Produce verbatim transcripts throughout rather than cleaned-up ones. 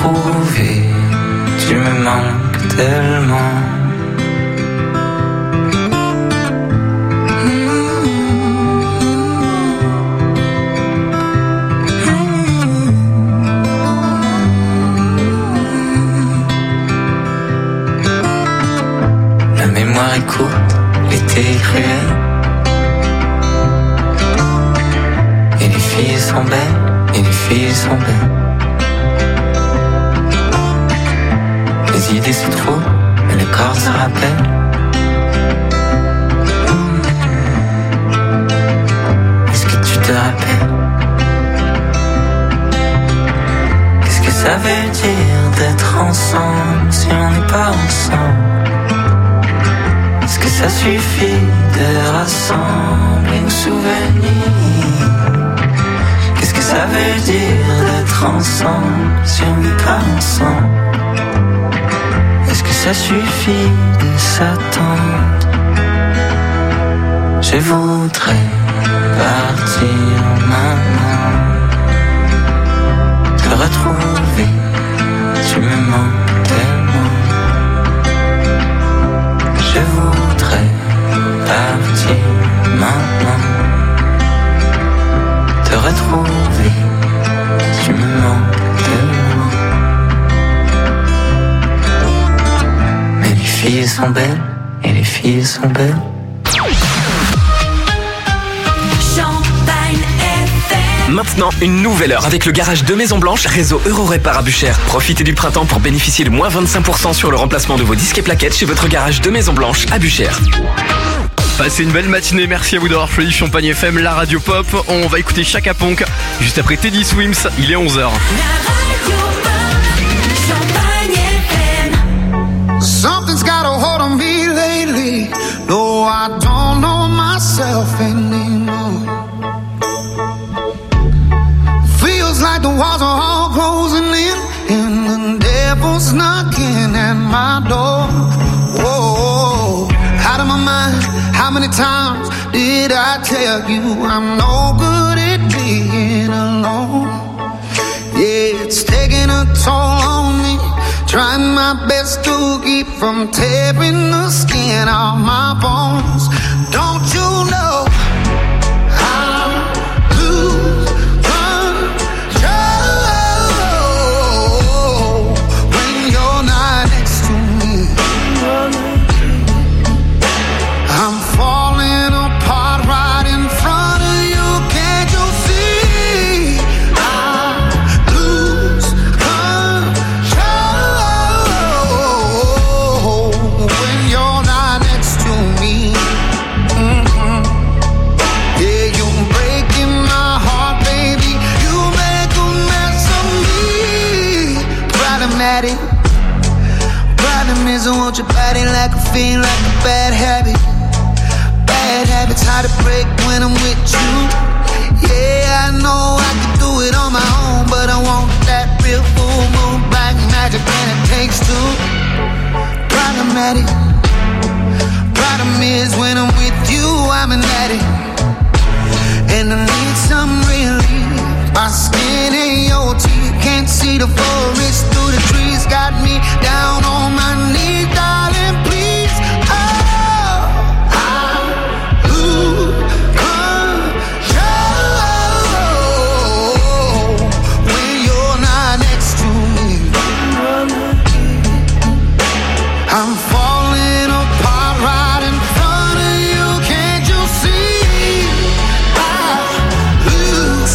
retrouver. Tu me manques tellement. La mémoire est courte, l'été est cruel. Et les filles sont belles, et les filles sont belles. Les idées se trouvent, et le corps se rappelle. Est-ce que tu te rappelles? Qu'est-ce que ça veut dire d'être ensemble si on n'est pas ensemble? Est-ce que ça suffit de rassembler nos souvenirs? Qu'est-ce que ça veut dire d'être ensemble si on n'est pas ensemble? Est-ce que ça suffit de s'attendre? Je voudrais partir maintenant, te retrouver, tu me manques tellement. Je voudrais partir maintenant, te retrouver, tu me manques tellement. Mais les filles sont belles, et les filles sont belles. Maintenant, une nouvelle heure avec le garage de Maison Blanche, réseau Eurorépar à Buchères. Profitez du printemps pour bénéficier de moins vingt-cinq pour cent sur le remplacement de vos disques et plaquettes chez votre garage de Maison Blanche à Buchères. Passez une belle matinée, merci à vous d'avoir choisi Champagne F M, la radio pop. On va écouter Chaka Ponk juste après Teddy Swims, il est onze heures. Something's got a hold on me lately. No, I don't know myself anymore. Feels like the walls are all closing in, and the devil's knocking at my door. Whoa, out of my mind. How many times did I tell you I'm no good at being alone? Yeah, it's taking a toll on me. Trying my best to keep from tearing the skin off my bones. Don't you know I lose control when you're not next to me? I'm falling apart right in front of you. Can't you see? I lose control when you're not next to me. Mm-hmm. Yeah, you're breaking my heart, baby. You make a mess of me. Problematic. Problem is I want your body like a fiend, like a bad habit. Bad habits hard to break when I'm with you. Yeah, I know I can do it on my own, but I want that real full moon black magic, and it takes two. Problematic. Problem is when I'm with you, I'm an addict, and I need some relief. My skin and your teeth, can't see the forest through the trees. Got me down on my knees, darling, please. Oh, I lose control when you're not next to me. I'm falling apart right in front of you. Can't you see? I lose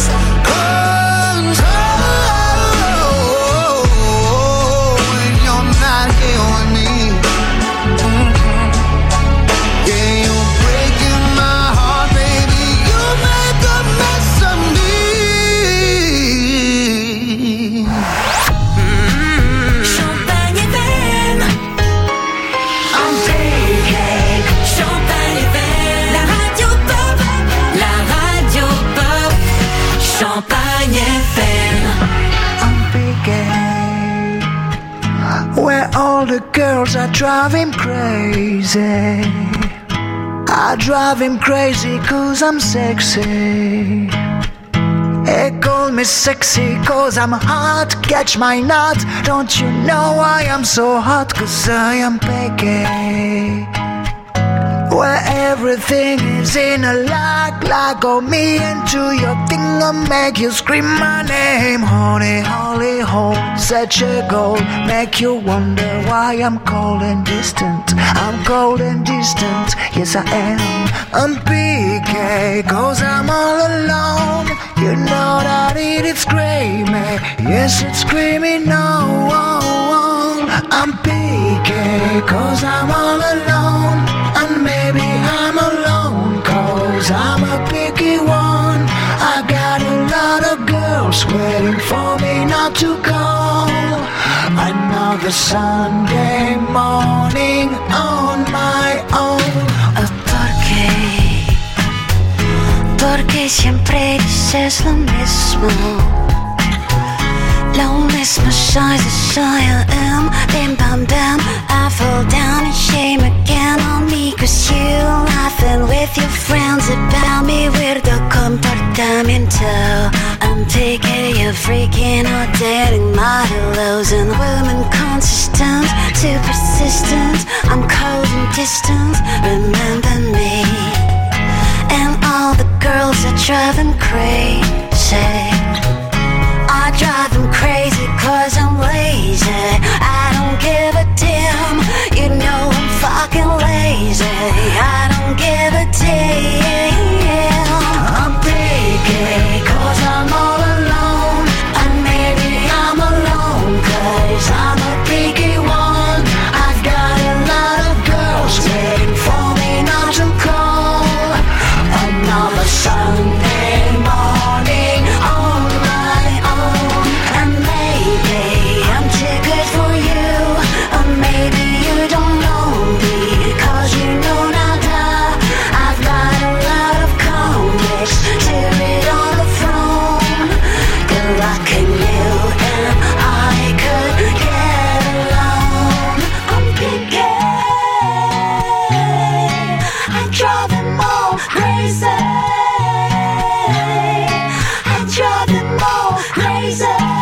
control when you're not here with me. Mm-hmm. Yeah, you're breaking my heart, baby. You make a mess of me. Champagne F M. I'm taking Champagne F M. La radio pop, la radio pop. Champagne F M. I'm big where all the girls are driving crazy. I drive him crazy cause I'm sexy. E call me sexy, cause I'm hot, catch my nut. Don't you know I am so hot, cause I am picky. Where everything is in a lock, lock on me into your thing and make you scream my name. Honey, holy hole, such a goal, make you wonder why I'm cold and distant. I'm cold and distant, yes I am. I'm P K, cause I'm all alone. You know that it is screaming, yes it's screaming no. I'm P K, cause I'm all alone. And maybe I'm alone, cause I'm a picky one. I got a lot of girls waiting for me not to call. Another Sunday morning on my own. ¿Por qué? Porque siempre dices lo mismo. Lo mismo size as I am. Bim bam bam, I fall down in shame again on me. Cause you laughing with your friends about me. Weirdo comportamiento. I'm taking you freaking out, dating modelos and women consistent, too persistent. I'm cold and distant, remember me. And all the girls are driving crazy. I drive them crazy cause I'm lazy. I don't give a damn. You know I'm fucking lazy. I don't give a damn. I'm picky cause I'm all alone. And maybe I'm alone cause I'm a picky one. I've got a lot of girls waiting for me not to call. Another Sunday morning on my own. And maybe I'm too good for you. Or maybe you don't know me cause you know nada. I've got a lot of comics to read on the phone. Good luck in you and I could get along. I'm picky. I drive them all crazy. I drive them all crazy.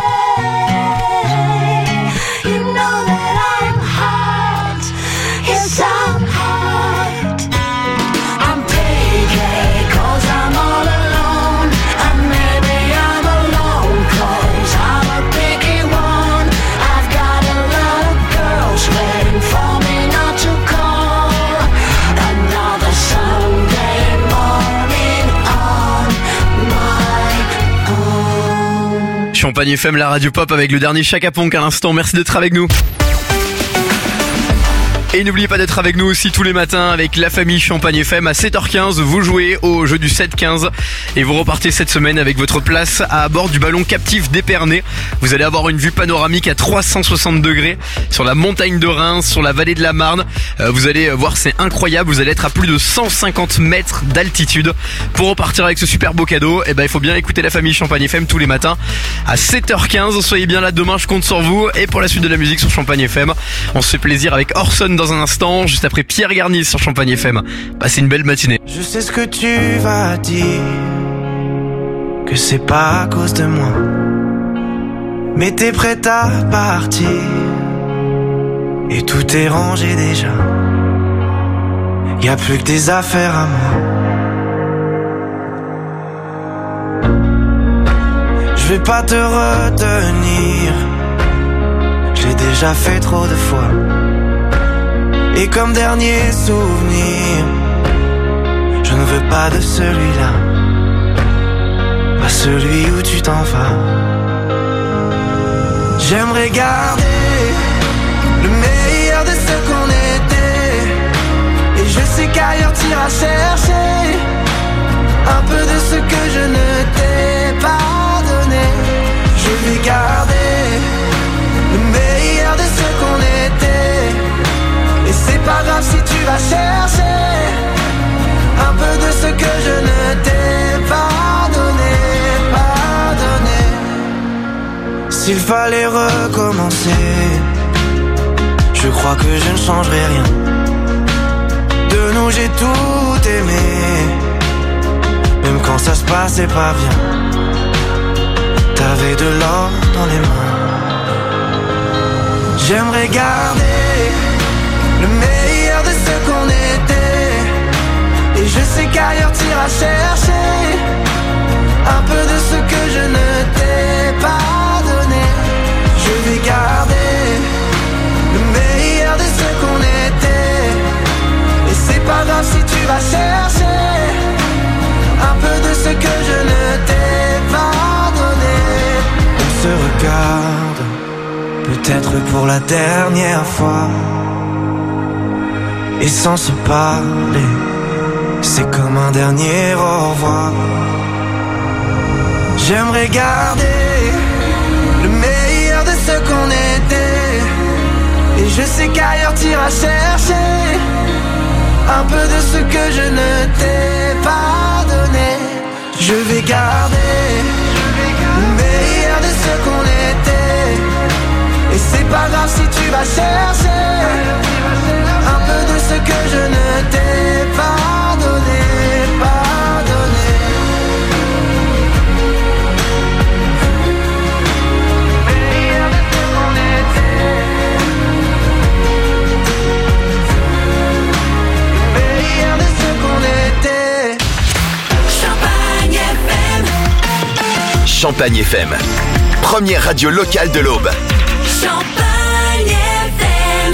You know that I'm hot. Yes, I'm hot. I'm picky cause I'm all alone. And maybe I'm alone cause I'm a picky one. I've got a lot of girls waiting for me not to call. Another Sunday morning on my own. Champagne F M, la radio pop avec le dernier Chaka Ponk à l'instant. Merci d'être avec nous. Et n'oubliez pas d'être avec nous aussi tous les matins avec la famille Champagne F M à sept heures quinze. Vous jouez au jeu du sept quinze et vous repartez cette semaine avec votre place à bord du ballon captif d'Épernay. Vous allez avoir une vue panoramique à trois cent soixante degrés sur la montagne de Reims, sur la vallée de la Marne. Euh, vous allez voir, c'est incroyable. Vous allez être à plus de cent cinquante mètres d'altitude. Pour repartir avec ce super beau cadeau, eh ben, il faut bien écouter la famille Champagne F M tous les matins à sept heures quinze. Soyez bien là demain, je compte sur vous. Et pour la suite de la musique sur Champagne F M, on se fait plaisir avec Orson dans un instant, juste après Pierre Garnier sur Champagne F M. Passez une belle matinée. Je sais ce que tu vas dire, que c'est pas à cause de moi, mais t'es prête à partir et tout est rangé déjà. Y a plus que des affaires à moi. Je vais pas te retenir, j'ai déjà fait trop de fois. Et comme dernier souvenir, je ne veux pas de celui-là, pas celui où tu t'en vas. J'aimerais garder le meilleur de ce qu'on était, et je sais qu'ailleurs t'iras chercher un peu de ce que je ne t'ai pas donné. Je vais garder le meilleur de ce qu'on était, et c'est pas grave si tu vas chercher un peu de ce que je ne t'ai pas donné, pas donné. S'il fallait recommencer, je crois que je ne changerai rien. De nous j'ai tout aimé, même quand ça se passait pas bien. t'avais de l'or dans les mains. J'aimerais garder le meilleur de ce qu'on était. Et je sais qu'ailleurs t'iras chercher un peu de ce que je ne t'ai pas donné. Je vais garder le meilleur de ce qu'on était. Et c'est pas grave si tu vas chercher un peu de ce que je ne t'ai pas donné. On se regarde, peut-être pour la dernière fois. Et sans se parler, c'est comme un dernier au revoir. J'aimerais garder le meilleur de ce qu'on était. Et je sais qu'ailleurs t'iras chercher un peu de ce que je ne t'ai pas donné. Je vais garder le meilleur de ce qu'on était. Et c'est pas grave si tu vas chercher un peu de ce que je ne t'ai pas donné, pas donné. Meilleur de ce qu'on était. Meilleur de ce qu'on était. Champagne F M. Champagne F M, première radio locale de l'Aube. Champagne F M.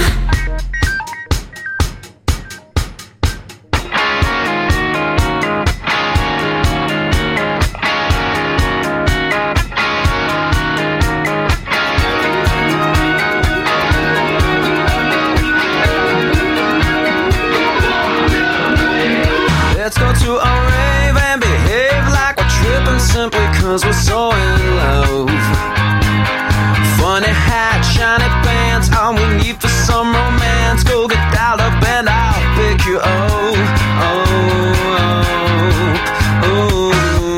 Let's go to a rave and behave like we're tripping simply cause we're so in love. Funny hat, shiny pants, all we need for some romance. Go get dialed up and I'll pick you up. Oh, oh, oh.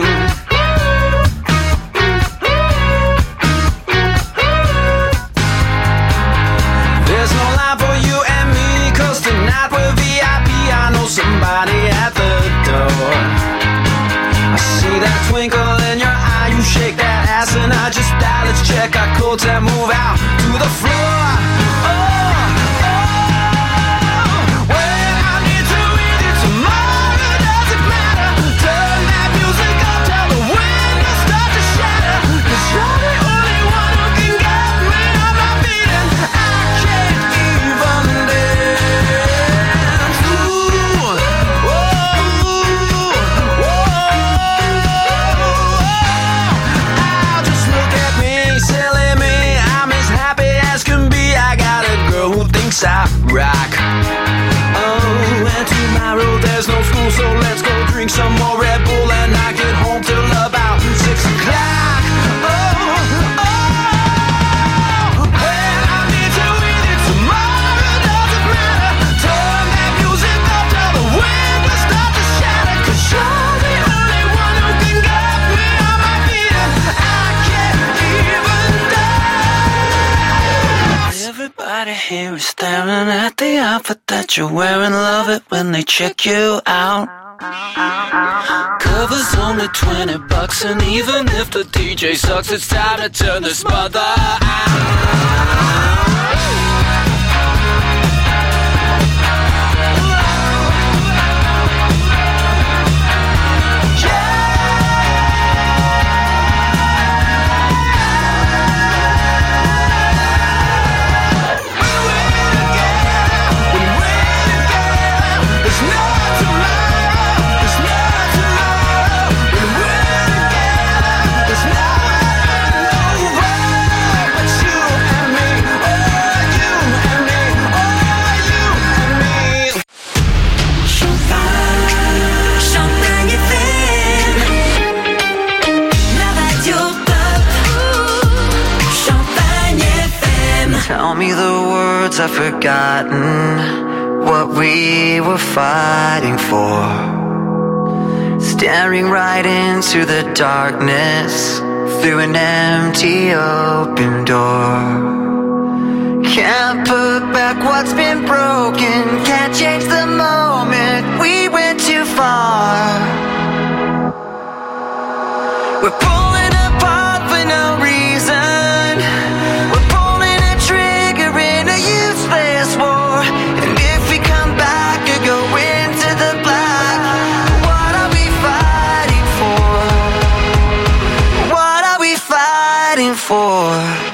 There's no line for you and me, cause tonight we're V I P. I know somebody at the door. I see that twinkle in your eye, you shake that ass and I just die. Let's check our codes and move out to the floor. Oh, oh, well, I need to read it tomorrow, doesn't matter. Turn that music up, tell the windows start to shatter. Cause you're the only one who can get me on my feet and I can't even dance. Ooh, oh, oh, oh, just look at me, silly me. I'm as happy as can be. I got a girl who thinks I rock. Oh, and tomorrow there's no school, so let's go drink some more Red Bull and not get home till about six o'clock. Oh, oh, well, I need to read it tomorrow, doesn't matter. Turn that music up, tell the windows start to shatter. Cause you're the only one who can get me on my feet and I can't even dance. Everybody here is staring at the outfit that you're wearing. Love it when they check you out. Cover's only twenty bucks, and even if the D J sucks, it's time to turn this mother out. Tell me the words I've forgotten, what we were fighting for. Staring right into the darkness through an empty open door. Can't put back what's been broken, can't change the moment we went too far. We're pulling apart for no looking for.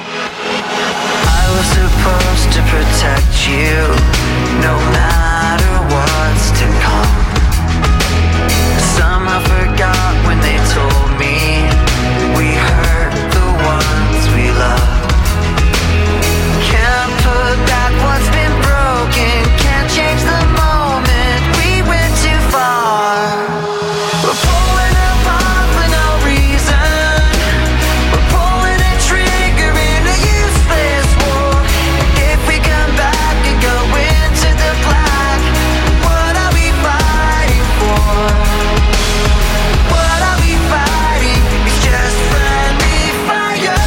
I was supposed to protect you, no matter what's to come. Some I forgot when they told me we hurt the ones we love. Can't put back what's been broken, can't change the moment we went too far. We're pulling apart for no reason. We're pulling a trigger in a useless war. And if we come back and go into the black, what are we fighting for? What are we fighting? It's just friendly fire.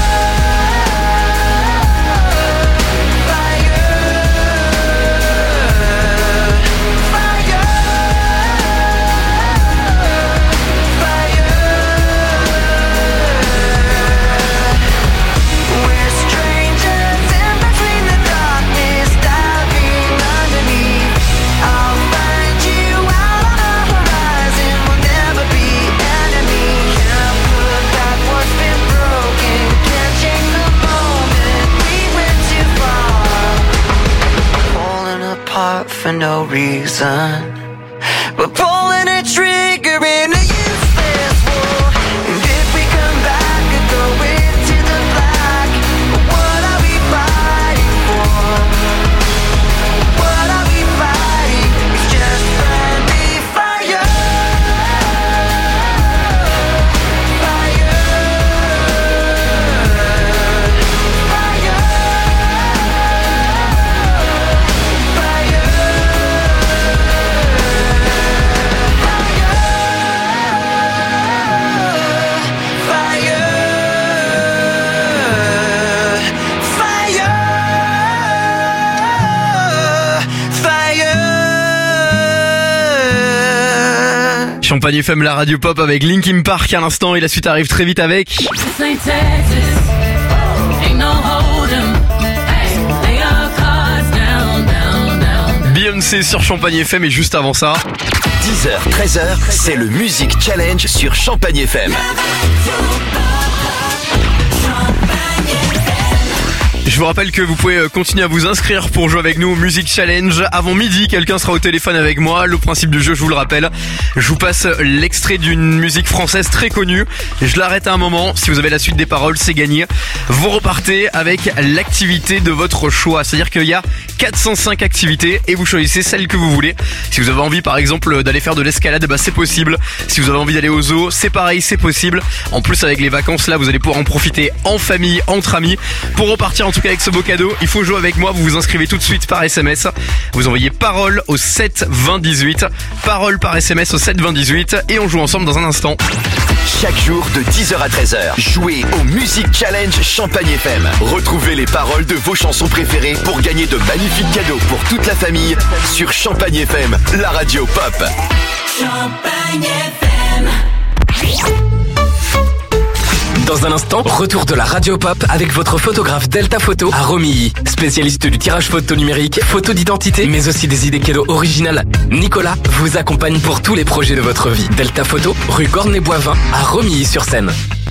We're strangers in between the darkness, diving underneath. I'll find you out on the horizon, we'll never be enemies. Can't put back what's been broken, can't change the moment we went too far. Falling apart for no reason. We're pulling a trigger in a useless war. And if we come back and go into the black, what are we fighting for? What are we fighting? It's just friendly fire. Fire. Fire. Champagne F M, la radio pop avec Linkin Park à l'instant et la suite arrive très vite avec This ain't Texas. Ain't no hold'em. Hey, lay your cards down, down, down. Beyoncé sur Champagne F M et juste avant ça. dix heures, treize heures, c'est le Music Challenge sur Champagne F M. Je vous rappelle que vous pouvez continuer à vous inscrire pour jouer avec nous au Music Challenge. Avant midi, quelqu'un sera au téléphone avec moi. Le principe du jeu, je vous le rappelle, je vous passe l'extrait d'une musique française très connue. Je l'arrête à un moment. Si vous avez la suite des paroles, c'est gagné. Vous repartez avec l'activité de votre choix. C'est-à-dire qu'il y a quatre cent cinq activités et vous choisissez celle que vous voulez. Si vous avez envie, par exemple, d'aller faire de l'escalade, bah c'est possible. Si vous avez envie d'aller au zoo, c'est pareil, c'est possible. En plus, avec les vacances, là, vous allez pouvoir en profiter en famille, entre amis. Pour repartir, en tout cas, avec ce beau cadeau, il faut jouer avec moi. Vous vous inscrivez tout de suite par S M S. Vous envoyez parole au sept vingt dix-huit. Parole par S M S au sept vingt dix-huit. Et on joue ensemble dans un instant. Chaque jour de dix heures à treize heures, jouez au Music Challenge Champagne F M. Retrouvez les paroles de vos chansons préférées pour gagner de magnifiques cadeaux pour toute la famille sur Champagne F M, la radio pop. Champagne F M. Dans un instant, retour de la radio pop avec votre photographe Delta Photo à Romilly. Spécialiste du tirage photo numérique, photo d'identité, mais aussi des idées cadeaux originales. Nicolas vous accompagne pour tous les projets de votre vie. Delta Photo, rue Cornet-Boivin à Romilly-sur-Seine.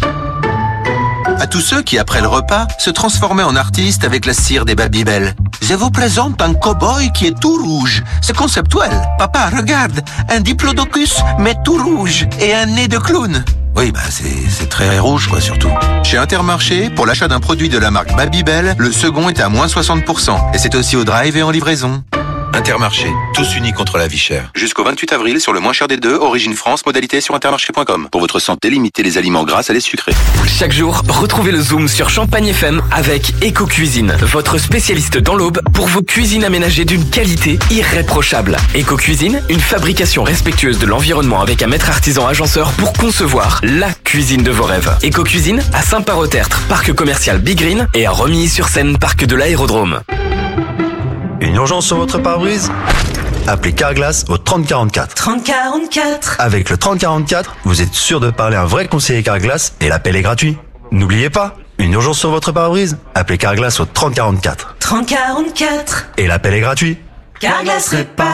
À tous ceux qui, après le repas, se transformaient en artistes avec la cire des Babybel. Je vous présente un cow-boy qui est tout rouge. C'est conceptuel. Papa, regarde, un diplodocus, mais tout rouge, et un nez de clown. Oui, bah c'est, c'est très rouge, quoi, surtout. Chez Intermarché, pour l'achat d'un produit de la marque Babybel, le second est à moins soixante pour cent. Et c'est aussi au drive et en livraison. Intermarché, tous unis contre la vie chère. Jusqu'au vingt-huit avril, sur le moins cher des deux, Origine France, modalité sur intermarché point com. Pour votre santé, limitez les aliments gras à les sucrés. Chaque jour, retrouvez le Zoom sur Champagne F M avec Eco Cuisine, votre spécialiste dans l'Aube pour vos cuisines aménagées d'une qualité irréprochable. Eco Cuisine, une fabrication respectueuse de l'environnement avec un maître artisan agenceur pour concevoir la cuisine de vos rêves. Eco Cuisine à Saint-Parot-Tertre, parc commercial Big Green, et à Romilly-sur-Seine, parc de l'Aérodrome. Une urgence sur votre pare-brise? Appelez Carglass au trente quarante-quatre. trente quarante-quatre. Avec le trente quarante-quatre, vous êtes sûr de parler à un vrai conseiller Carglass et l'appel est gratuit. N'oubliez pas, une urgence sur votre pare-brise? Appelez Carglass au trente quarante-quatre. trente quarante-quatre. Et l'appel est gratuit. Carglass répare.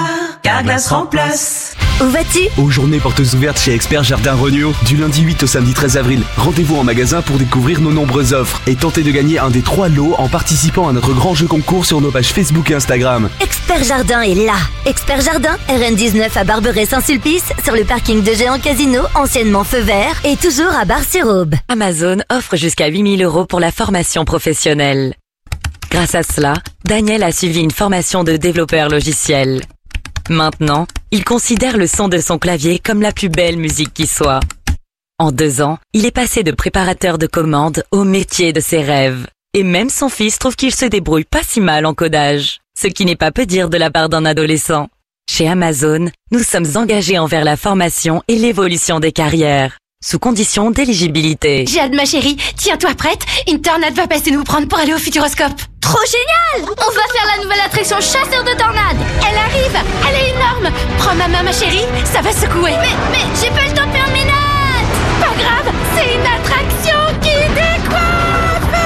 Carglass remplace. Où vas-tu? Aux journées portes ouvertes chez Expert Jardin Regnault. Du lundi huit au samedi treize avril. Rendez-vous en magasin pour découvrir nos nombreuses offres et tenter de gagner un des trois lots en participant à notre grand jeu concours sur nos pages Facebook et Instagram. Expert Jardin est là. Expert Jardin, R N dix-neuf à Barberet-Saint-Sulpice, sur le parking de Géant Casino, anciennement Feu Vert, et toujours à Bar-sur-Aube. Amazon offre jusqu'à huit mille euros pour la formation professionnelle. Grâce à cela, Daniel a suivi une formation de développeur logiciel. Maintenant, il considère le son de son clavier comme la plus belle musique qui soit. En deux ans, il est passé de préparateur de commandes au métier de ses rêves. Et même son fils trouve qu'il se débrouille pas si mal en codage. Ce qui n'est pas peu dire de la part d'un adolescent. Chez Amazon, nous sommes engagés envers la formation et l'évolution des carrières, sous condition d'éligibilité. J'ai hâte, ma chérie. Tiens-toi prête, une tornade va passer nous prendre pour aller au Futuroscope. Trop génial! On va faire la nouvelle attraction chasseur de tornades. Elle arrive, elle est énorme. Prends ma main, ma chérie, ça va secouer. Mais, mais, j'ai pas le temps de faire mes notes. Pas grave, c'est une attraction qui décoiffe.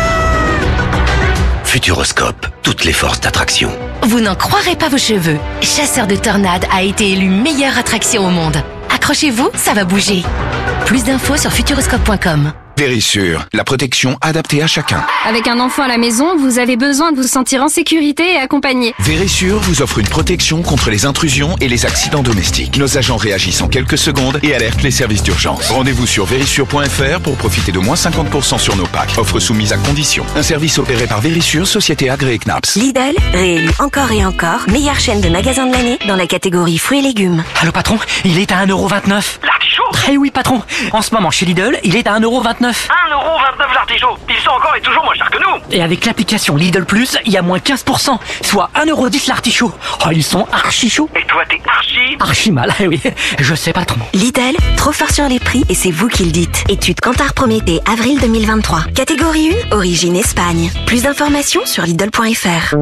Futuroscope, toutes les forces d'attraction. Vous n'en croirez pas vos cheveux. Chasseur de tornades a été élu meilleure attraction au monde. Accrochez-vous, ça va bouger. Plus d'infos sur futuroscope point com. Vérissure, la protection adaptée à chacun. Avec un enfant à la maison, vous avez besoin de vous sentir en sécurité et accompagné. Vérissure vous offre une protection contre les intrusions et les accidents domestiques. Nos agents réagissent en quelques secondes et alertent les services d'urgence. Rendez-vous sur vérissure point f r pour profiter de moins cinquante pour cent sur nos packs. Offre soumise à condition. Un service opéré par Vérissure, société agréée C N A P S. Lidl, réélu encore et encore, meilleure chaîne de magasins de l'année dans la catégorie fruits et légumes. Allô patron, il est à un euro vingt-neuf. L'artichaut? Eh oui patron, en ce moment chez Lidl, il est à un euro vingt-neuf. un euro vingt-neuf l'artichaut. Ils sont encore et toujours moins chers que nous. Et avec l'application Lidl Plus, il y a moins quinze pour cent, soit un euro dix l'artichaut. Oh, ils sont archi chauds. Et toi, t'es archi... Archi mal, eh oui, je sais pas trop. Lidl, trop fort sur les prix et c'est vous qui le dites. Étude Kantar Prométhée, avril deux mille vingt-trois. Catégorie un, origine Espagne. Plus d'informations sur Lidl point f r.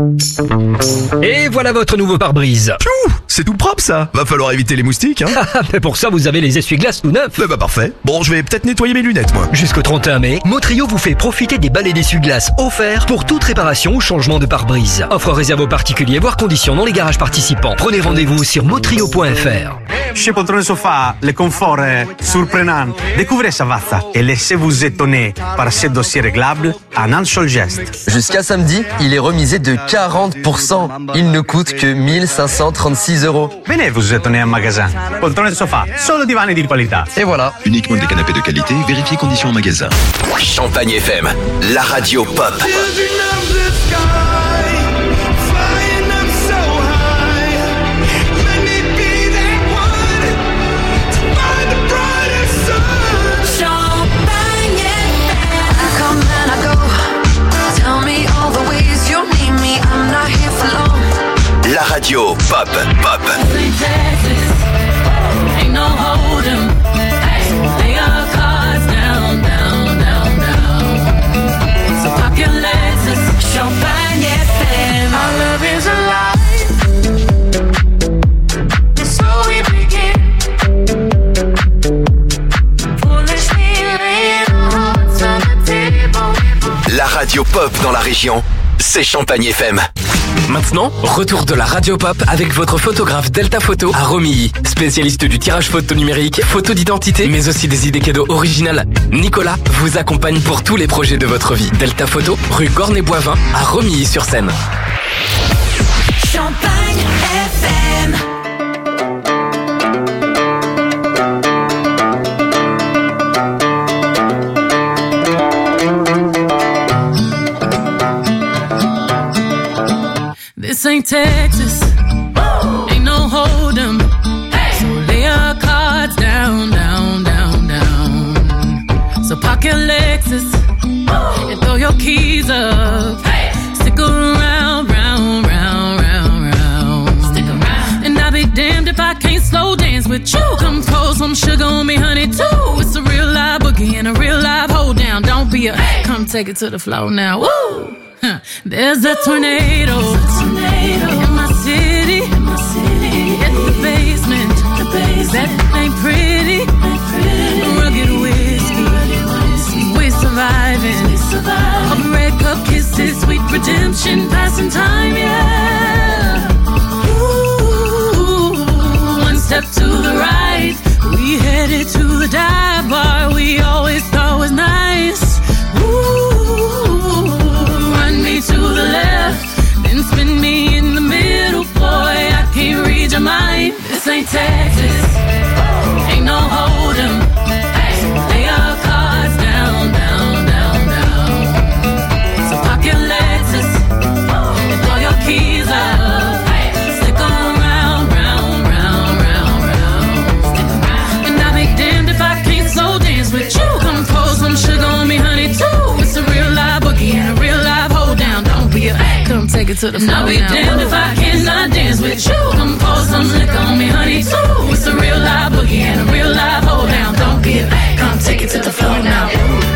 Et voilà votre nouveau pare-brise. Piou, c'est tout propre ça. Va falloir éviter les moustiques, hein. Mais pour ça, vous avez les essuie-glaces tout neufs. Bah, bah parfait. Bon, je vais peut-être nettoyer mes lunettes, moi. Jusqu'au trente et un mai, Motrio vous fait profiter des balais d'essuie-glaces offerts pour toute réparation ou changement de pare-brise. Offre réservée aux particuliers, voire conditions dans les garages participants. Prenez rendez-vous sur motrio point f r. Chez Poltrone Sofa, le confort est surprenant. Découvrez Savazza et laissez-vous étonner par ces dossiers réglables en un seul geste. Jusqu'à samedi, il est remisé de quarante pour cent. Il ne coûte que mille cinq cent trente-six euros. Venez vous étonner en magasin. Poltrone Sofa, solo divani di qualità. Et voilà. Uniquement des canapés de qualité, vérifiez conditions en magasin. Champagne F M, la radio pop. La radio pop, pop. Ain't no hold 'em. Hey, lay your cards down, down, down, down. So pop your legs, Champagne F M. Our love is alive. So we begin. Foolishly laying our hearts on the table. La radio pop dans la région, c'est Champagne F M. Maintenant, retour de la radio pop avec votre photographe Delta Photo à Romilly. Spécialiste du tirage photo numérique, photo d'identité, mais aussi des idées cadeaux originales. Nicolas vous accompagne pour tous les projets de votre vie. Delta Photo, rue Cornet-Boivin à Romilly-sur-Seine. Champagne F M. This ain't Texas, ain't no hold 'em. So lay your cards down, down, down, down. So park your Lexus and throw your keys up. Stick around, round, round, round, round. Stick around. And I'll be damned if I can't slow dance with you. Come pour some sugar on me, honey, too. It's a real live boogie and a real live hold down. Don't be a, come take it to the floor now. Woo! Huh. There's a tornado, a tornado in my city, in my city. Hit the basement, the basement. That ain't pretty, ain't pretty. Rugged whiskey, rugged whiskey. We're surviving, we surviving. A red cup kisses, sweet redemption, passing time, yeah. Ooh, step to the right. We headed to the dive bar we always thought was nice. Ooh, run me to the left, then spin me in the middle. Boy, I can't read your mind. This ain't Texas, ain't no hold'em. So lay your cards down, down, down, down. So park your Lexus and throw your keys up. Stick 'em round, round, round, round, round. And I'll be damned if I can't slow dance with you. Come pour some sugar on me, honey, too. It's a real live boogie and a real live hold down. Don't be a come take it to the floor. I'll be damned if I cannot dance with you. Come pour some liquor on me, honey, too. It's a real live boogie and a real live hold down. Don't be a come take it to the floor now.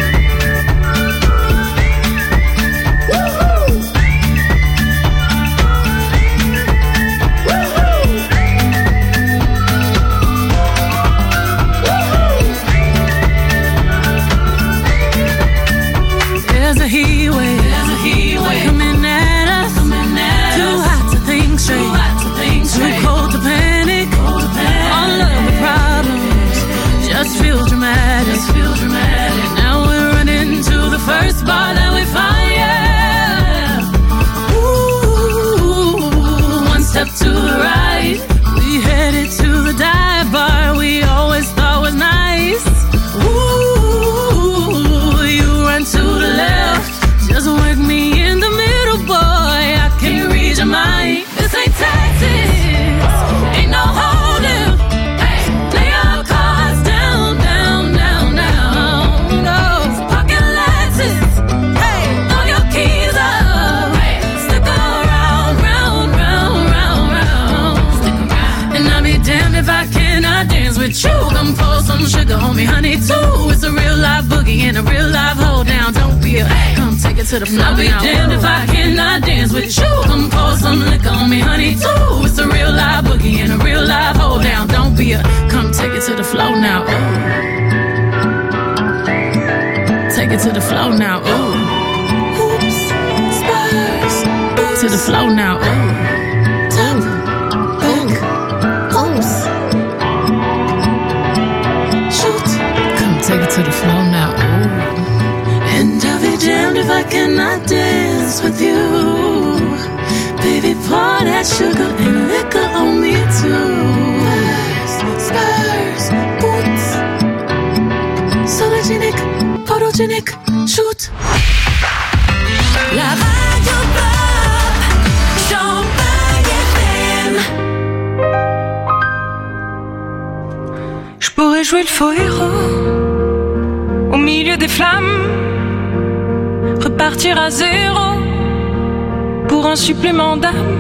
There's a heat wave, there's a heat wave coming at us, coming at too us. Hot to think straight, too hot to think straight, too cold to panic, cold to panic. All of the problems just feel dramatic, just feel dramatic. Now we're running to the first bar that we find, yeah. Ooh, one step to the right, we headed to the dive bar we always thought was nice. Ooh, you run to the left, just work me in the middle, boy. I can't read your mind. This ain't Texas, ain't no hold'em. Lay your cards down, down, down, down. No, pocket Lexus, hey, throw your keys up. Stick around, round, round, round, round. And I'll be damned if I cannot dance with you. Come pour some sugar on me, honey, too. It's a real live boogie and a real live hold down. Don't be a come take it to the floor. I'll be damned if I cannot dance with you. Come pour some liquor on me, honey, too. It's a real live boogie and a real live hold down. Don't be a come take it to the floor now. Ooh. Take it to the floor now. Ooh. Oops, Spurs. To the floor now. Ooh. Top, back, oops. Shoot. Come take it to the floor now. Ooh. And I'll be damned if I cannot dance with you. Baby, pour that sugar and liquor on me too. Spurs, Spurs, boots. Sologenic, photogenic, shoot. La radio pop, Champagne F M. Je pourrais jouer le faux héros au milieu des flammes, repartir à zéro pour un supplément d'âme.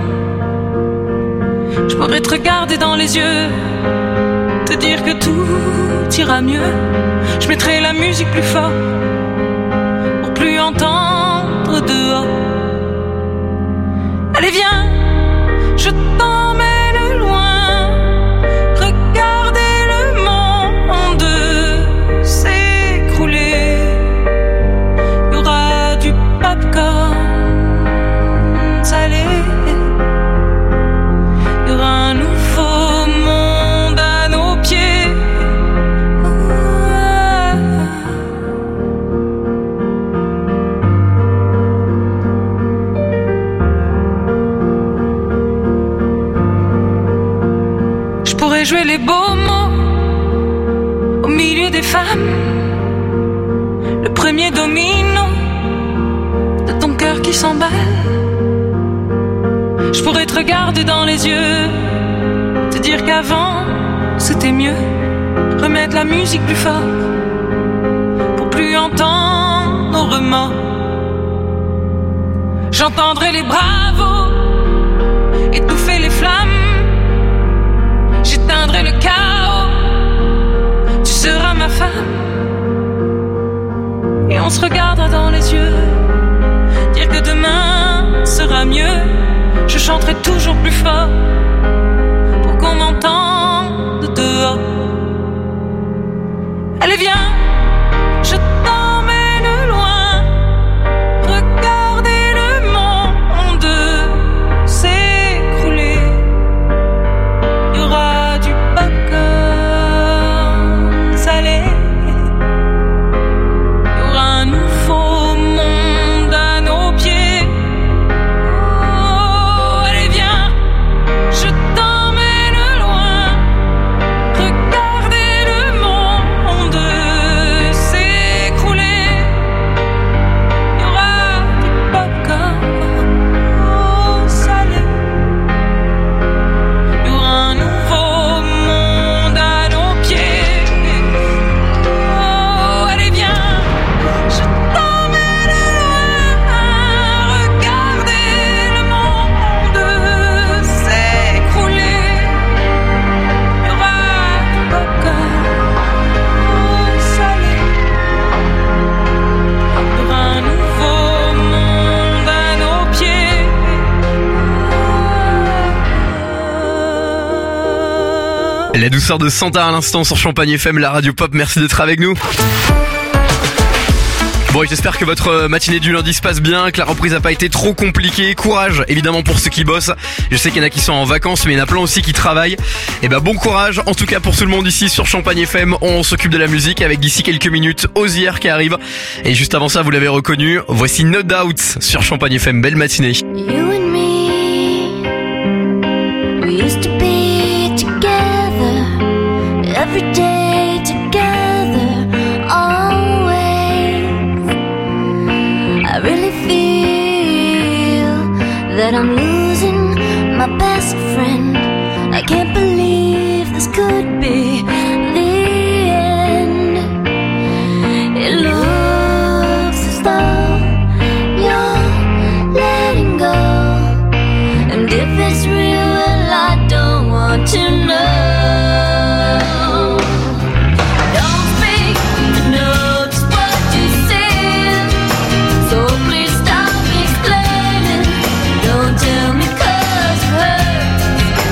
Je pourrais te regarder dans les yeux, te dire que tout ira mieux. Je mettrai la musique plus fort pour plus entendre dehors. Allez viens, je t'emmène loin, regarder le monde s'écrouler. Il y aura du popcorn salé, il y aura un nouveau monde à nos pieds. Je pourrais jouer les beaux mots au milieu des femmes, le premier domino de ton cœur qui s'emballe. Je pourrais te regarder dans les yeux, te dire qu'avant c'était mieux, remettre la musique plus fort pour plus entendre nos remords. J'entendrai les bravos étouffer les flammes, j'éteindrai le chaos, tu seras ma femme. Et on se regardera dans les yeux, dire que demain sera mieux. Je chanterai toujours plus fort pour qu'on m'entende dehors. Allez viens, je t'emmène loin, regarder le monde s'écrouler. Il y aura du pop La douceur de Santa à l'instant sur Champagne F M, la radio pop, merci d'être avec nous. Bon, j'espère que votre matinée du lundi se passe bien, que la reprise n'a pas été trop compliquée. Courage, évidemment, pour ceux qui bossent. Je sais qu'il y en a qui sont en vacances, mais il y en a plein aussi qui travaillent. Et ben, bon courage. En tout cas, pour tout le monde ici sur Champagne F M, on s'occupe de la musique avec d'ici quelques minutes Ozier qui arrive. Et juste avant ça, vous l'avez reconnu, voici No Doubt sur Champagne F M. Belle matinée. You and me, we used to be together, every day together, always. I really feel that I'm losing my best friend. I can't believe this could be the end. It looks as though you're letting go, and if it's real, well, I don't want to know. Don't speak, I know just what you said, so please stop explaining. Don't tell me 'cause it hurts.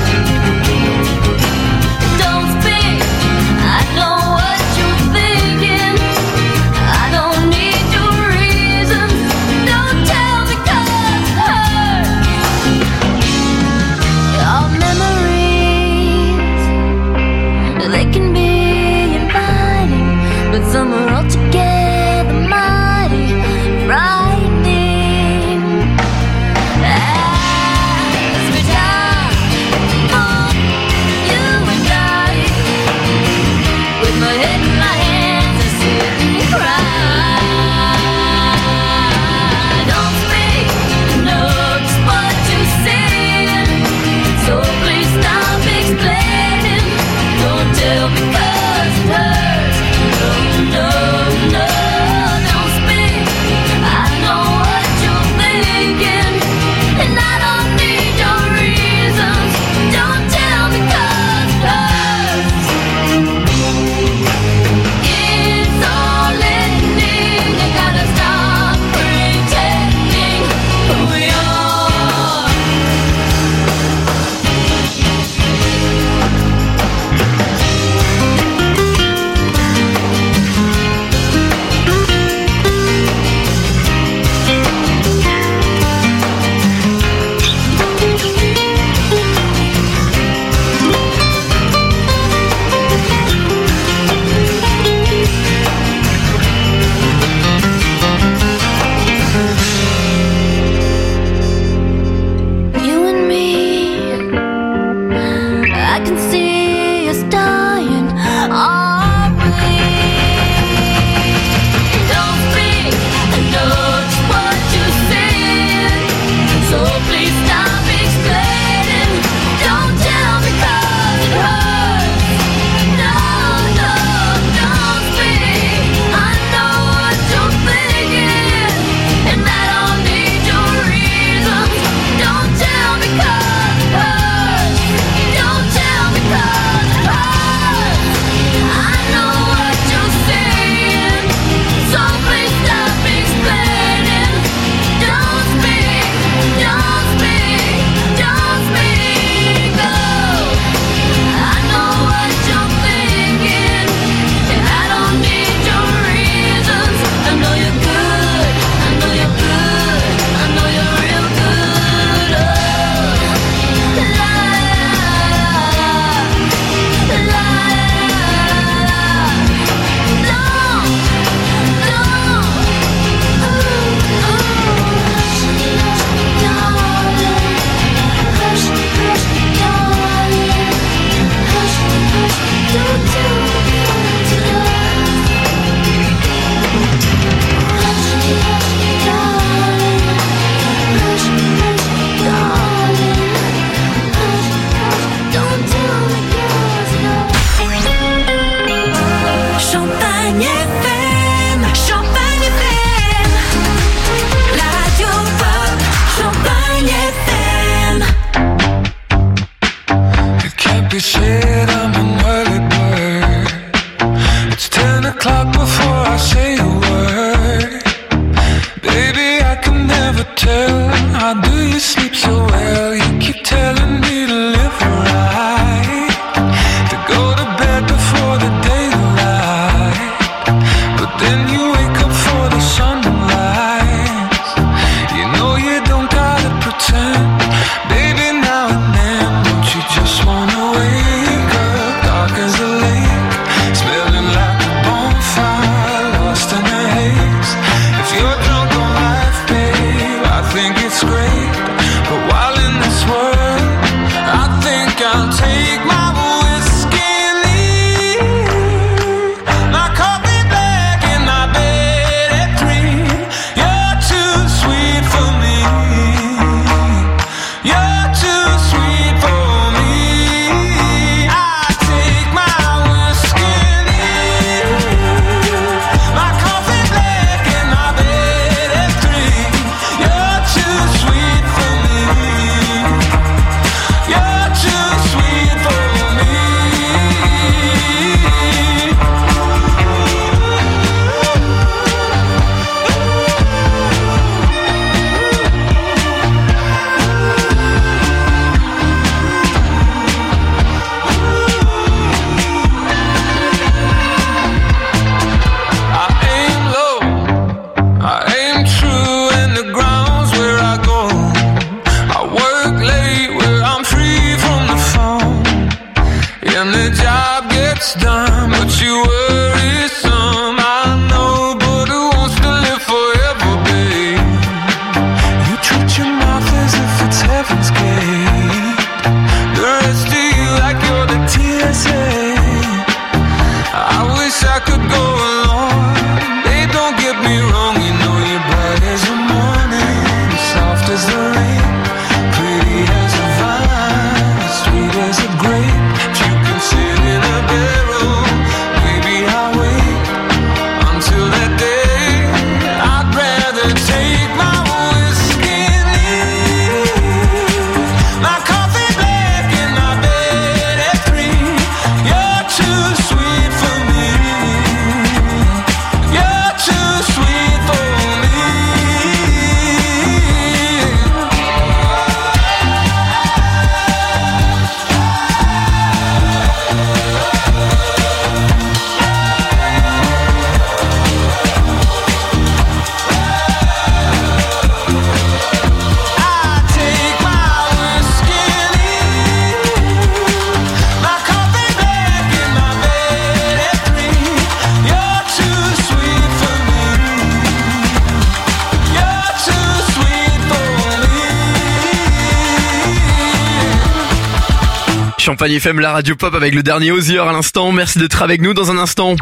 Champagne F M, la radio pop avec le dernier Osier à l'instant. Merci d'être avec nous dans un instant.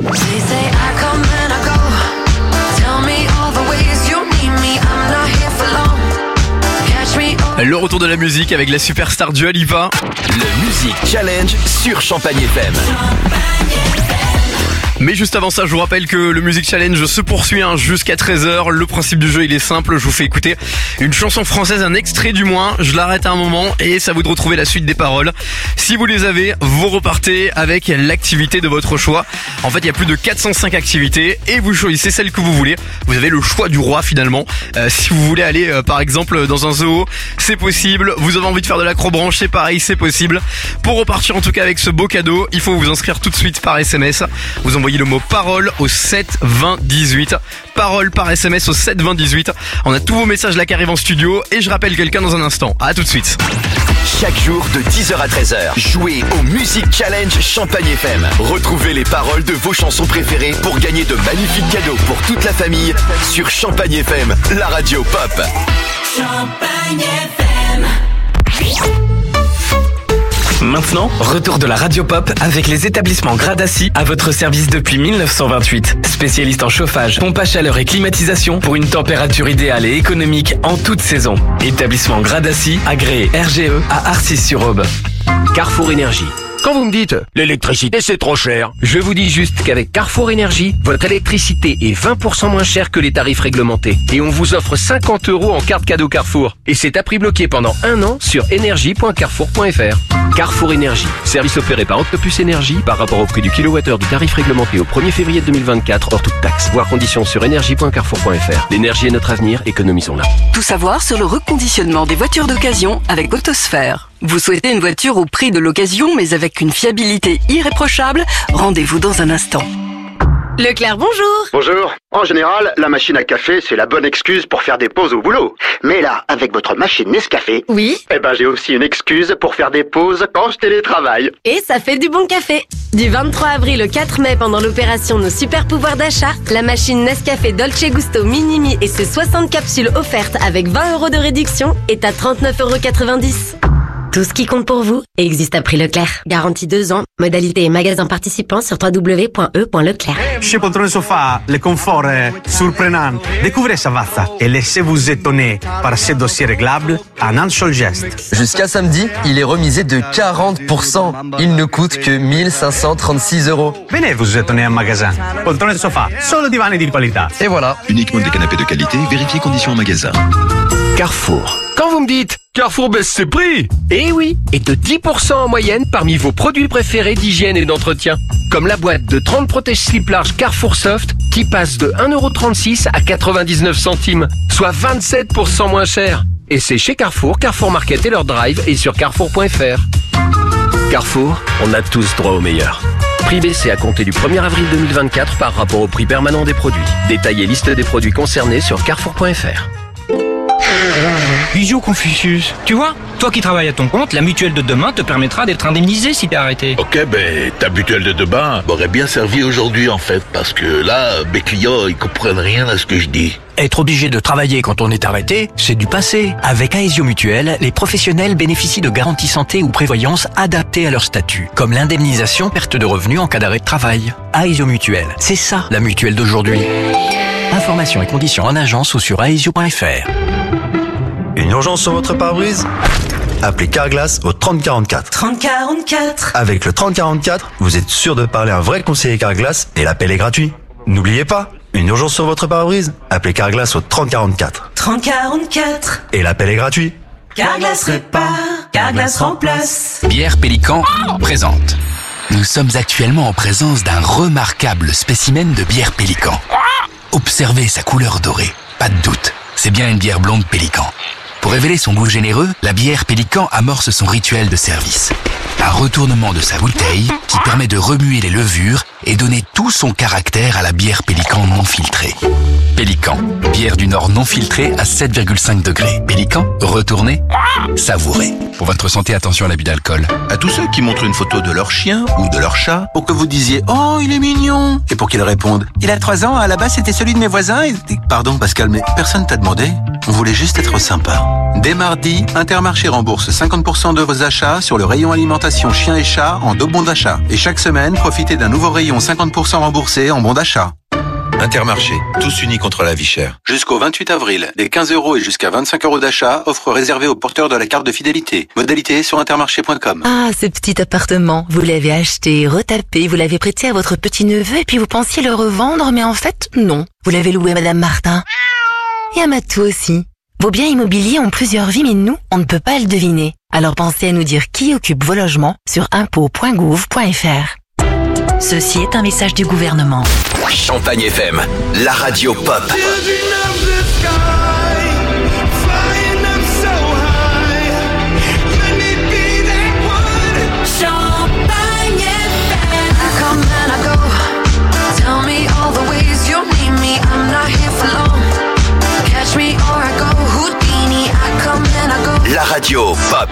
Le retour de la musique avec la superstar Dua Lipa. Le Music Challenge sur Champagne F M. Mais juste avant ça, je vous rappelle que le Music Challenge se poursuit hein, jusqu'à treize heures. Le principe du jeu, il est simple. Je vous fais écouter une chanson française, un extrait du moins. Je l'arrête à un moment et c'est à vous de retrouver la suite des paroles. Si vous les avez, vous repartez avec l'activité de votre choix. En fait, il y a plus de quatre cent cinq activités et vous choisissez celle que vous voulez. Vous avez le choix du roi finalement. Euh, si vous voulez aller euh, par exemple dans un zoo, c'est possible. Vous avez envie de faire de l'acrobranche, c'est pareil, c'est possible. Pour repartir en tout cas avec ce beau cadeau, il faut vous inscrire tout de suite par S M S. Vous envoyez le mot parole au sept vingt dix-huit. Parole par S M S au sept vingt dix-huit. On a tous vos messages là qui arrivent en studio et je rappelle quelqu'un dans un instant. À tout de suite. Chaque jour de dix heures à treize heures, jouez au Music Challenge Champagne F M. Retrouvez les paroles de vos chansons préférées pour gagner de magnifiques cadeaux pour toute la famille sur Champagne F M, la radio pop. Champagne F M. Maintenant, retour de la radio pop avec les établissements Gradaci à votre service depuis mille neuf cent vingt-huit. Spécialiste en chauffage, pompe à chaleur et climatisation pour une température idéale et économique en toute saison. Établissement Gradaci, agréé R G E à Arcis-sur-Aube. Carrefour Énergie. Quand vous me dites « l'électricité c'est trop cher », je vous dis juste qu'avec Carrefour Énergie, votre électricité est vingt pour cent moins chère que les tarifs réglementés. Et on vous offre cinquante euros en carte cadeau Carrefour. Et c'est à prix bloqué pendant un an sur énergie point carrefour point f r. Carrefour Énergie, service opéré par Octopus Énergie par rapport au prix du kilowattheure du tarif réglementé au premier février deux mille vingt-quatre hors toute taxe. Voir conditions sur énergie point carrefour point f r. L'énergie est notre avenir, économisons-la. Tout savoir sur le reconditionnement des voitures d'occasion avec Autosphère. Vous souhaitez une voiture au prix de l'occasion mais avec une fiabilité irréprochable? Rendez-vous dans un instant. Leclerc, bonjour. Bonjour. En général, la machine à café, c'est la bonne excuse pour faire des pauses au boulot. Mais là, avec votre machine Nescafé... Oui. Eh ben, j'ai aussi une excuse pour faire des pauses quand je télétravaille. Et ça fait du bon café. Du vingt-trois avril au quatre mai, pendant l'opération Nos Super Pouvoirs d'achat, la machine Nescafé Dolce Gusto Minimi et ses soixante capsules offertes avec vingt euros de réduction est à trente-neuf euros quatre-vingt-dix. Tout ce qui compte pour vous existe à prix Leclerc. Garantie deux ans. Modalité et magasin participants sur w w w point e point leclerc. Chez Poltrone Sofa, le confort est surprenant. Découvrez Savazza et laissez-vous étonner par ces dossiers réglables en un seul geste. Jusqu'à samedi, il est remisé de quarante pour cent. Il ne coûte que mille cinq cent trente-six euros. Venez vous étonner en magasin. Poltrone Sofa, solo divani di qualità. Et voilà. Uniquement des canapés de qualité, vérifiez conditions en magasin. Carrefour. Quand vous me dites Carrefour baisse ses prix, eh oui, et de dix pour cent en moyenne parmi vos produits préférés d'hygiène et d'entretien. Comme la boîte de trente protège-slip large Carrefour Soft qui passe de un euro trente-six à quatre-vingt-dix-neuf centimes, soit vingt-sept pour cent moins cher. Et c'est chez Carrefour, Carrefour Market et leur drive et sur carrefour point f r. Carrefour, on a tous droit au meilleur. Prix baissé à compter du premier avril deux mille vingt-quatre par rapport au prix permanent des produits. Détaillez liste des produits concernés sur carrefour point f r. Bisous Confucius. Tu vois, toi qui travailles à ton compte, la mutuelle de demain te permettra d'être indemnisé si t'es arrêté. Ok, ben ta mutuelle de demain m'aurait bien servi aujourd'hui en fait, parce que là, mes clients, ils comprennent rien à ce que je dis. Être obligé de travailler quand on est arrêté, c'est du passé. Avec Aesio Mutuelle, les professionnels bénéficient de garanties santé ou prévoyance adaptées à leur statut, comme l'indemnisation perte de revenus en cas d'arrêt de travail. Aesio Mutuelle, c'est ça la mutuelle d'aujourd'hui. Informations et conditions en agence ou sur aesio point f r. Une urgence sur votre pare-brise? Appelez Carglass au trente quarante-quatre. trente quarante-quatre. Avec le trente quarante-quatre, vous êtes sûr de parler à un vrai conseiller Carglass et l'appel est gratuit. N'oubliez pas, une urgence sur votre pare-brise? Appelez Carglass au trente quarante-quatre. trente quarante-quatre. Et l'appel est gratuit. Carglass répare, Carglass remplace. Bière Pélican présente. Nous sommes actuellement en présence d'un remarquable spécimen de bière Pélican. Observez sa couleur dorée, pas de doute, c'est bien une bière blonde Pélican. Pour révéler son goût généreux, la bière Pélican amorce son rituel de service. Un retournement de sa bouteille qui permet de remuer les levures et donner tout son caractère à la bière Pélican non filtrée. Pélican, bière du Nord non filtrée à sept virgule cinq degrés. Pélican, retournez, savourez. Pour votre santé, attention à l'abus d'alcool. À tous ceux qui montrent une photo de leur chien ou de leur chat pour que vous disiez « Oh, il est mignon !» et pour qu'ils répondent « Il a trois ans, à la base c'était celui de mes voisins et... » Pardon Pascal, mais personne t'a demandé. On voulait juste être sympa. Dès mardi, Intermarché rembourse cinquante pour cent de vos achats sur le rayon alimentation chiens et chats en deux bons d'achat. Et chaque semaine, profitez d'un nouveau rayon cinquante pour cent remboursé en bons d'achat. Intermarché, tous unis contre la vie chère. Jusqu'au vingt-huit avril, des quinze euros et jusqu'à vingt-cinq euros d'achat, offre réservée aux porteurs de la carte de fidélité. Modalité sur intermarché point com. Ah, ce petit appartement, vous l'avez acheté, retapé, vous l'avez prêté à votre petit-neveu et puis vous pensiez le revendre, mais en fait, non. Vous l'avez loué à Madame Martin. Et à Matou aussi. Vos biens immobiliers ont plusieurs vies, mais nous, on ne peut pas le deviner. Alors pensez à nous dire qui occupe vos logements sur impôts point gouv point fr. Ceci est un message du gouvernement. Champagne F M, la radio pop. La radio pop.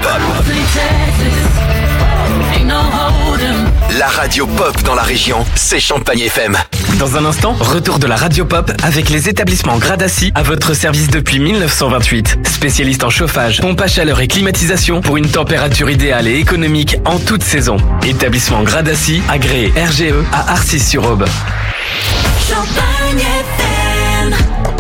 La radio pop dans la région, c'est Champagne F M. Dans un instant, retour de la radio pop avec les établissements Gradaci à votre service depuis mille neuf cent vingt-huit. Spécialiste en chauffage, pompe à chaleur et climatisation pour une température idéale et économique en toute saison. Établissement Gradaci, agréé R G E à Arcis-sur-Aube. Champagne F M.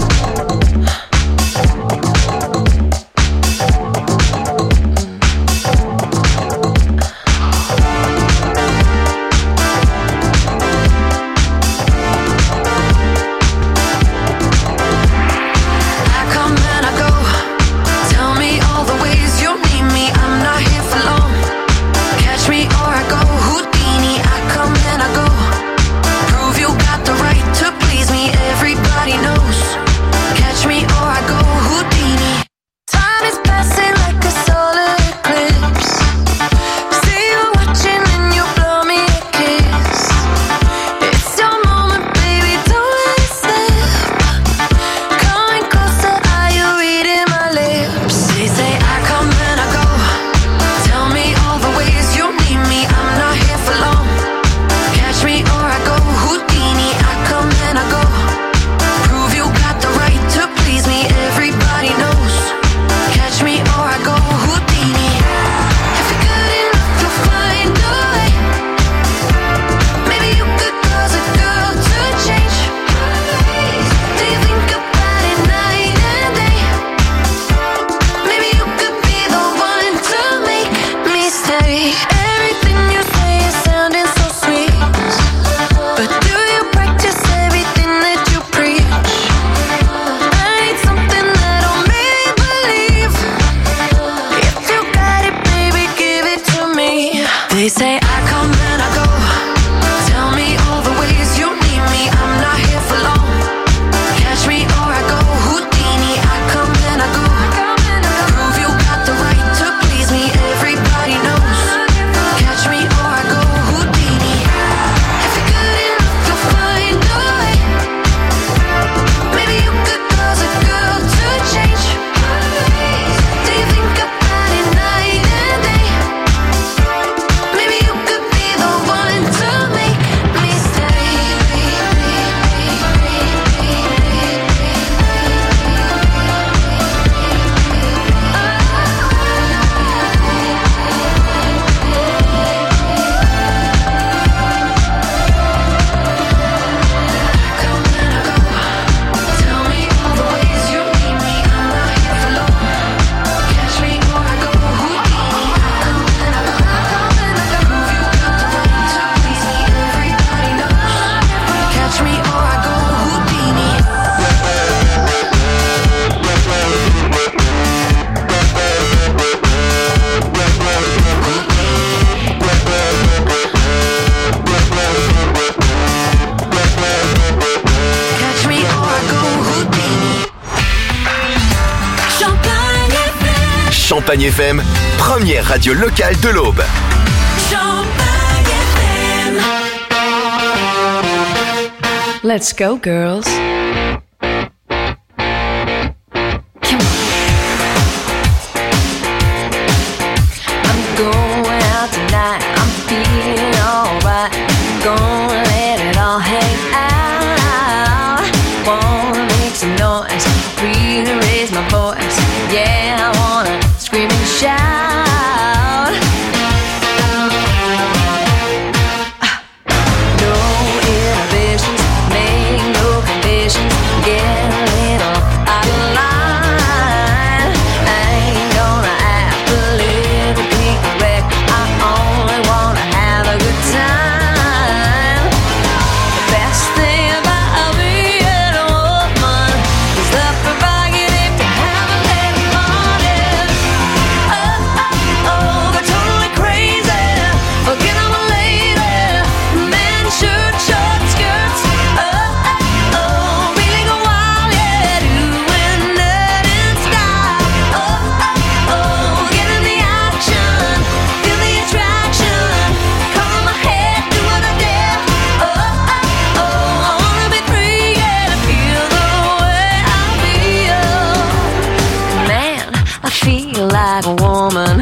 They say I come and I go. Tell me all the ways you need me. I'm not here for long. Catch me or I go Houdini. I come and I go. Prove you got the right to please me. Everybody knows. Catch me or I go Houdini. If you're good enough, you'll find a way. Maybe you could cause a girl to change. Do you think about it night and day? Maybe you could be the one to make me stay. Tell me all the ways you need me. I'm not here for long. Catch me or I go Houdini. I come and I go. Prove you got the right to please me. Everybody knows. Catch me or I go Houdini. Catch me or I go Houdini. Champagne F M. Champagne F M, première radio locale de l'Aube. Champagne F M. Let's go, girls. I'm going out tonight. I'm feeling alright. Gonna let it all hang out. Wanna make some noise. free to raise my voice. Yeah, I wanna scream and shout. No inhibitions, make no conditions. Get a little out of line. I ain't gonna have to live and be correct. I only wanna have a good time. The best thing about being a woman is the prerogative to have a little morning. Oh, oh, oh, they're totally crazy. Forget I'm a lady. Men, shirt, short skirts. Oh, oh, oh, really go wild, yeah, doing that in style. Oh, oh, oh, get in the action, feel the attraction. Color my head, do what I dare. Oh, oh, oh, I wanna be free, yeah, to feel the way I feel. Man, I feel like a woman.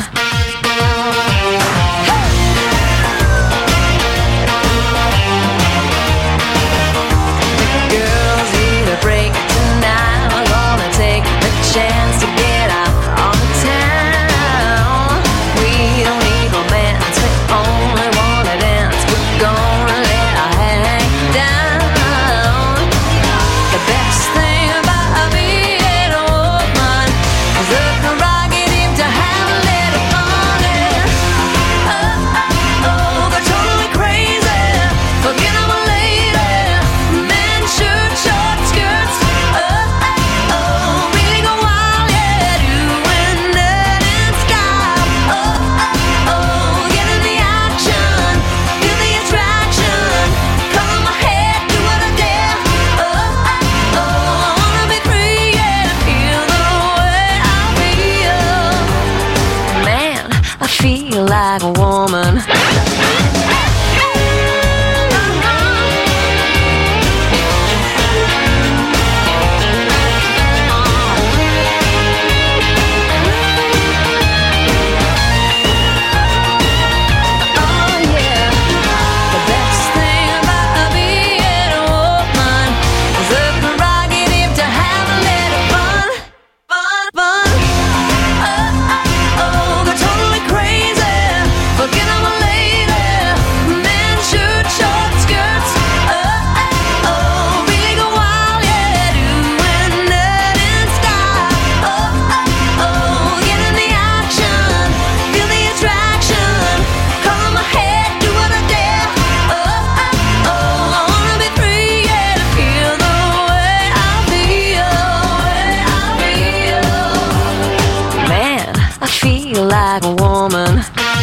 Girls need a break tonight. I'm gonna take the chance to get out on the town. We don't need romance, we only wanna dance. We're gonna let our hang down. The best thing about being a woman is the prerogative to have a little fun. Oh, oh, oh, they're totally crazy. Forget I'm a lady. Men, shirt, short skirts. Oh, oh, oh, really go wild, yeah, doing that in style. Oh, oh, oh, get in the action, feel the attraction. Color my head, do what I dare. Oh, oh, oh, I wanna be free, yeah, to feel the way I feel. Man, I feel like a woman. Oh yeah, the best thing about being a woman is the prerogative to have a little fun, fun, fun. Oh, oh, oh, they're totally crazy. Forget I'm a lady. Men, shirt, short skirts. Oh, oh, oh, really go wild, yeah, doing that in style. Oh, oh, oh, get in the action, feel the attraction. Color my head, do what I dare. Oh, oh, oh, I wanna be free, yeah, to feel the way I feel, way I feel. Man, I feel like a woman.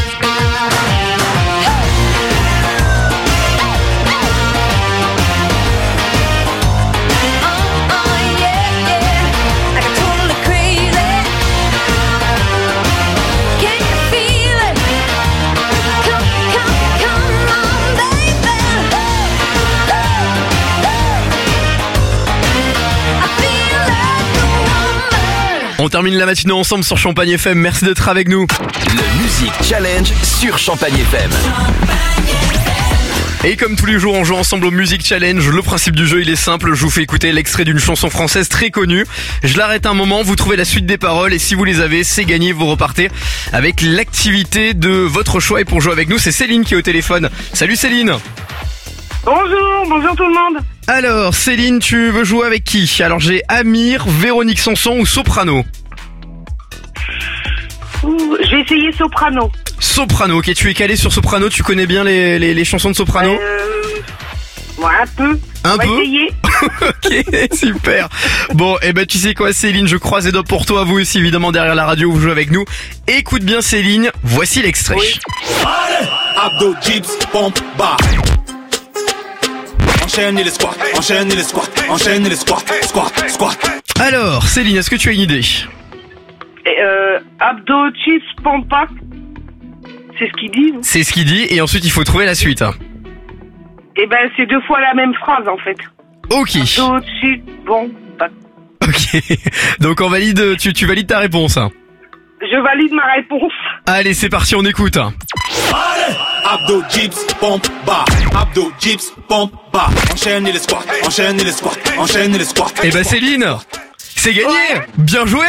On termine la matinée ensemble sur Champagne F M. Merci d'être avec nous. Le Music Challenge sur Champagne F M. Et comme tous les jours, on joue ensemble au Music Challenge. Le principe du jeu, il est simple. Je vous fais écouter l'extrait d'une chanson française très connue. Je l'arrête un moment, vous trouvez la suite des paroles et si vous les avez, c'est gagné. Vous repartez avec l'activité de votre choix. Et pour jouer avec nous, c'est Céline qui est au téléphone. Salut Céline. Bonjour, bonjour tout le monde. Alors Céline, tu veux jouer avec qui? Alors j'ai Amir, Véronique Sanson ou Soprano. Ouh, je vais essayer Soprano. Soprano, ok, tu es calé sur Soprano, tu connais bien les, les, les chansons de Soprano? euh... Ouais, un peu. Un On va peu essayer. Ok, super. Bon, et eh ben tu sais quoi Céline, je croise les doigts pour toi, vous aussi évidemment derrière la radio, vous jouez avec nous. Écoute bien Céline, voici l'extrait. Oui. Allez, abdos, dips, pompe, bas. Enchaîne les squats, enchaîne les squats, enchaîne les squats, squat, squat. Alors, Céline, est-ce que tu as une idée? Euh, abdo, chips, pompa. C'est ce qu'il dit. C'est ce qu'il dit, et ensuite il faut trouver la suite. Et ben, c'est deux fois la même phrase en fait. Ok. Abdo, chips, pompa. Ok. Donc on valide, tu, tu valides ta réponse. Je valide ma réponse. Allez, c'est parti, on écoute. Allez, abdos, dips, pompe, bas. Abdos, dips, pompe, bas. Enchaîne les squats, enchaîne les squats, enchaîne les squats. Eh ben Céline, C'est gagné. Ouais. Bien joué.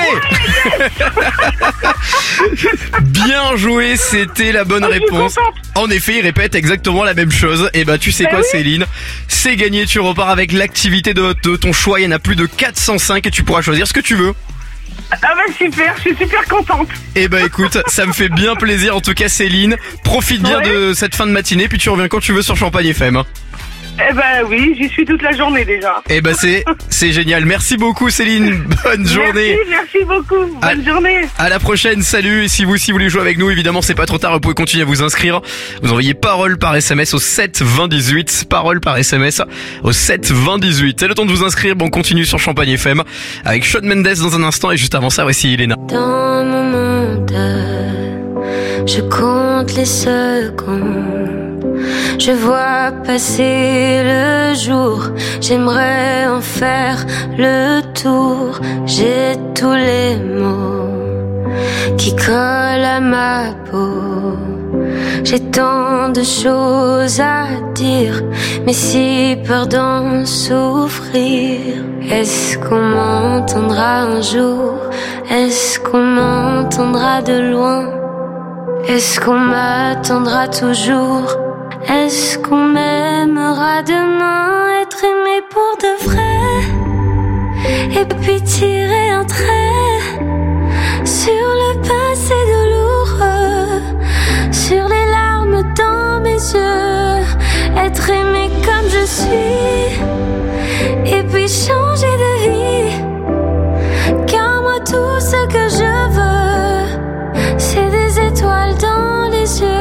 Bien joué, c'était la bonne oh, réponse. En effet, il répète exactement la même chose. Et bah tu sais bah quoi oui. Céline, c'est gagné, tu repars avec l'activité de, de ton choix. Il y en a plus de quatre cent cinq et tu pourras choisir ce que tu veux. Ah bah super, je suis super contente. Eh bah écoute, ça me fait bien plaisir en tout cas Céline. Profite bien ouais. de cette fin de matinée, puis tu reviens quand tu veux sur Champagne F M. Eh ben oui, j'y suis toute la journée déjà. Eh ben c'est c'est génial. Merci beaucoup Céline. Bonne journée. Merci, merci beaucoup. Bonne à, journée. À la prochaine. Salut. Et si vous si vous voulez jouer avec nous, évidemment, c'est pas trop tard. Vous pouvez continuer à vous inscrire. Vous envoyez parole par S M S au sept vingt dix-huit. Parole par S M S au sept vingt dix-huit. C'est le temps de vous inscrire. Bon, on continue sur Champagne F M avec Shawn Mendes dans un instant et juste avant ça, voici Elena. Dans mon monde, je compte les secondes. Je vois passer le jour, j'aimerais en faire le tour. J'ai tous les mots qui collent à ma peau. J'ai tant de choses à dire, mais si peur d'en souffrir. Est-ce qu'on m'entendra un jour? Est-ce qu'on m'entendra de loin? Est-ce qu'on m'attendra toujours? Est-ce qu'on m'aimera demain? Être aimé pour de vrai, et puis tirer un trait sur le passé douloureux, sur les larmes dans mes yeux. Être aimé comme je suis, et puis changer de vie. Car moi tout ce que je veux, c'est des étoiles dans les yeux.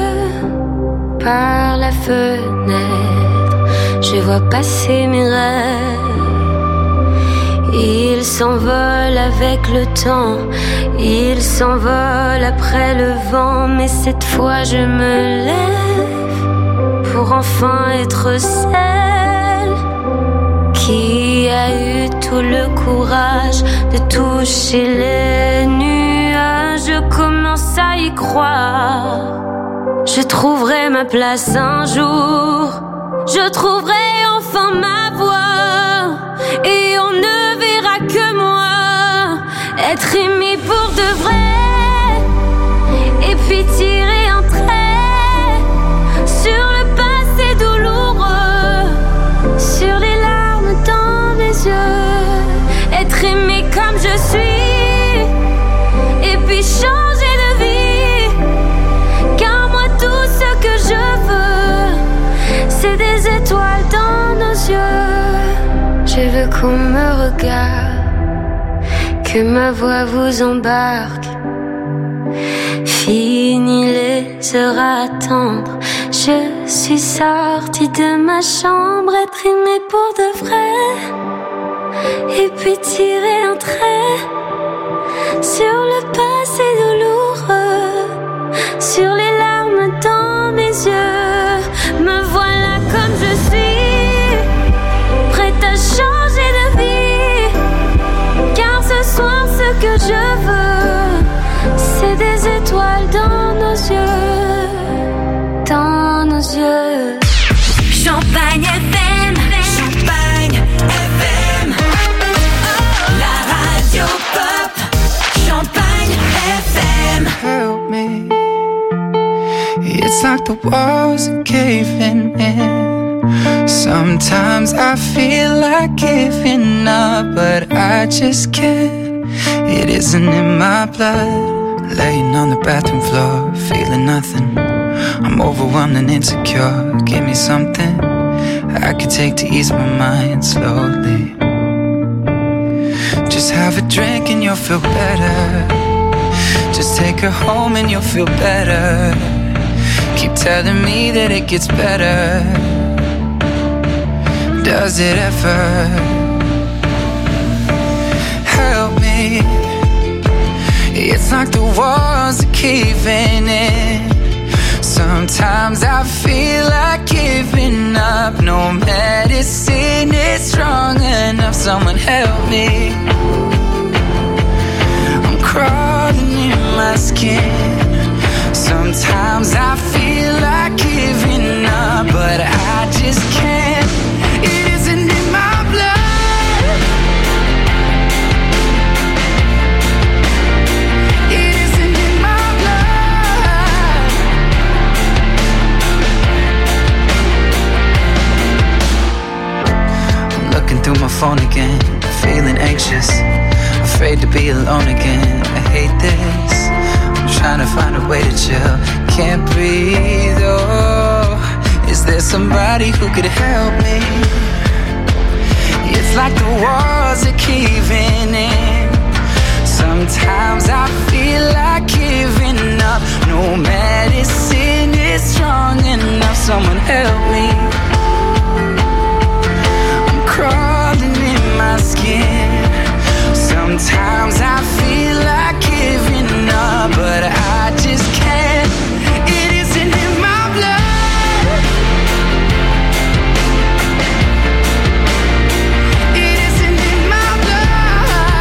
Par la fenêtre, je vois passer mes rêves. Ils s'envolent avec le temps, ils s'envolent après le vent. Mais cette fois je me lève pour enfin être celle qui a eu tout le courage de toucher les nuages. Je commence à y croire. Je trouverai ma place un jour. Je trouverai enfin ma voix. Et on ne verra que moi. Être aimé pour de vrai. Et puis tirer un trait sur le passé douloureux, sur les larmes dans mes yeux. Être aimé comme je suis, et puis changer de vie. Car moi tout ce que je veux, c'est des étoiles dans nos yeux. Je veux qu'on me regarde, que ma voix vous embarque. Fini les heures à attendre, je suis sortie de ma chambre. Être aimée pour de vrai, et puis tirer un trait sur le passé douloureux, sur les larmes dans mes yeux. Me voilà comme je suis, prête à changer de vie. Car ce soir ce que je veux, c'est des étoiles dans nos yeux, dans nos yeux. Champagne F M, Champagne F M, la radio pop, Champagne F M. Help me, it's like the walls are caving in. Sometimes I feel like giving up, but I just can't. It isn't in my blood. Laying on the bathroom floor, feeling nothing. I'm overwhelmed and insecure. Give me something I could take to ease my mind slowly. Just have a drink and you'll feel better. Just take her home and you'll feel better. Keep telling me that it gets better. Does it ever? Help me. It's like the walls are caving in. Sometimes I feel like giving up. No medicine is strong enough. Someone help me. I'm crawling in my skin. Sometimes I feel like giving up, but I just can't. It isn't in my blood. just afraid to be alone again. I hate this. I'm trying to find a way to chill. Can't breathe, oh. Is there somebody who could help me? It's like the walls are caving